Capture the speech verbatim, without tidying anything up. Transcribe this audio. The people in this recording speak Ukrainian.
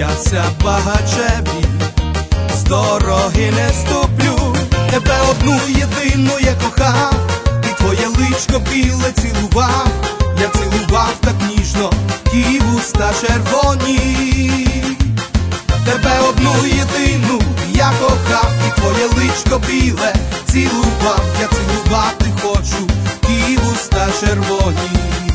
боявся багачеві, з дороги не ступлю. Тебе одну єдину я кохав, і твоє личко біле цілував. Я цілував так ніжно, ті вуста червоні. Тебе одну єдину я кохав, і твоє личко біле цілував. Я цілувати хочу, ті вуста червоні.